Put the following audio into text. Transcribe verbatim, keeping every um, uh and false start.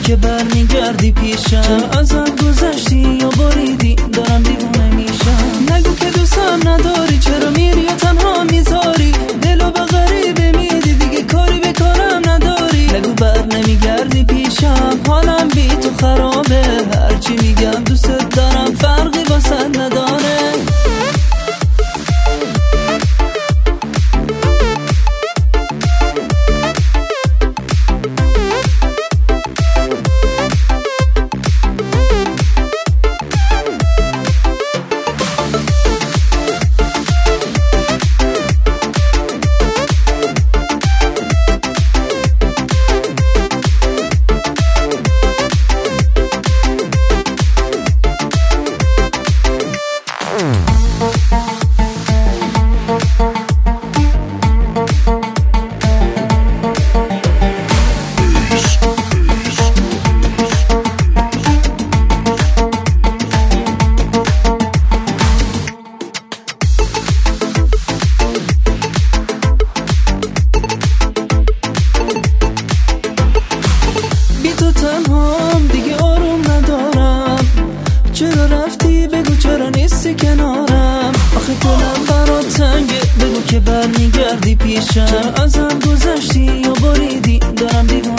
که برمیگردی پیشم. چرا ازم گذشتی یا بریدی دارم دیوونه میشم. نگو که دوستم نداری، چرا میری یا تنها میذاری دلو به غریبه میدی، دیگه کاری به کارم نداری. نگو بر نمیگردی پیشم، حالم بی تو خرابه. هرچی میگم دوست دارم فرقی واسه نداره. تنهام دیگه آروم ندارم، چرا رفتی بگو، چرا نیستی کنارم. آخه دلم برات تنگه، بگو که برمیگردی پیشم. چرا ازم گذشتی یا بریدی دارم دیوونه